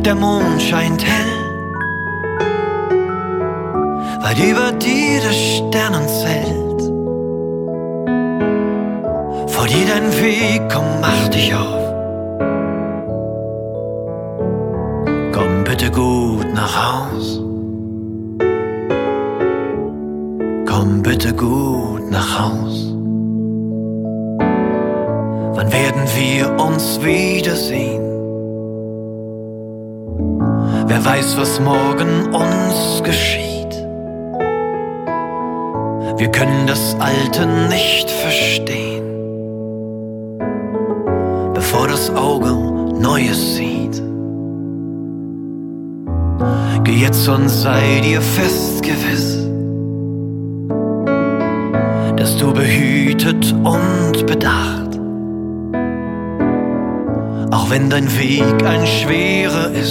Der Mond scheint hell, weit über dir das Sternenzelt. Vor dir dein Weg, komm, mach dich auf. Komm bitte gut nach Haus. Komm bitte gut nach Haus. Wann werden wir uns wiedersehen? Wer weiß, was morgen uns geschieht. Wir können das Alte nicht verstehen, bevor das Auge Neues sieht. Geh jetzt und sei dir fest gewiss, dass du behütet und bedacht, auch wenn dein Weg ein schwerer ist.